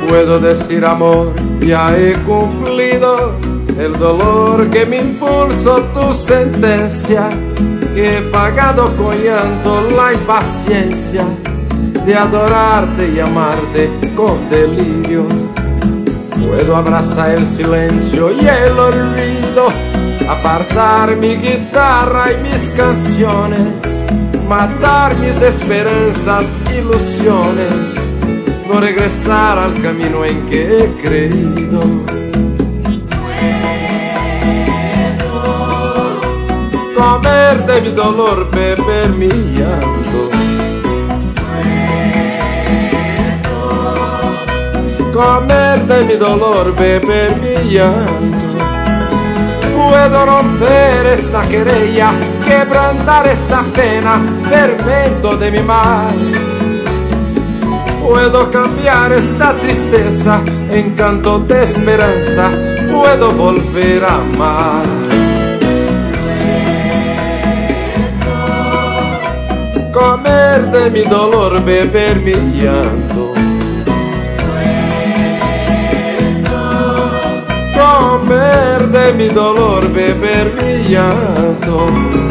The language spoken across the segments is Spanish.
Puedo decir amor, ya he cumplido el dolor que me impulsó tu sentencia, que he pagado con llanto la impaciencia de adorarte y amarte con delirio. Puedo abrazar el silencio y el olvido, apartar mi guitarra y mis canciones, matar mis esperanzas, ilusiones, no regresar al camino en que he creído. Comer de mi dolor, beber mi llanto. Comer de mi dolor, beber mi llanto. Puedo romper esta querella, quebrantar esta pena, fermento de mi mal. Puedo cambiar esta tristeza en canto de esperanza, puedo volver a amar. Comer de mi dolor, beber mi llanto. Comer de mi dolor, beber mi llanto.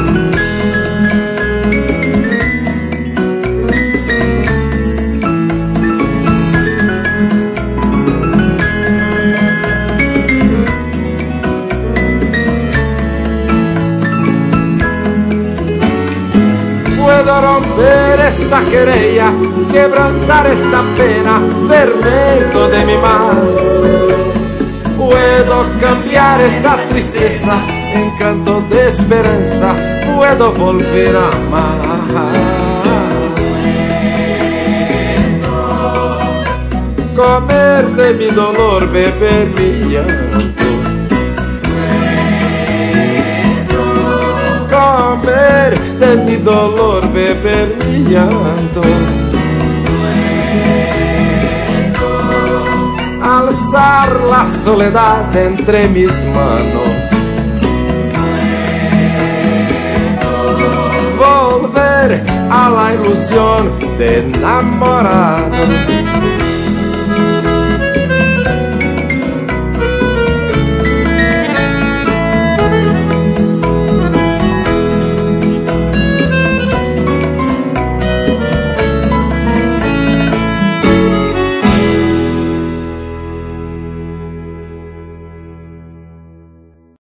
Puedo romper esta querella, quebrantar esta pena, fermento de mi mal. Puedo cambiar esta tristeza en canto de esperanza, puedo volver a amar. Comer de mi dolor, beber mi llanto. Comer de mi dolor, beber mi llanto. Alzar la soledad entre mis manos, volver a la ilusión de enamorado.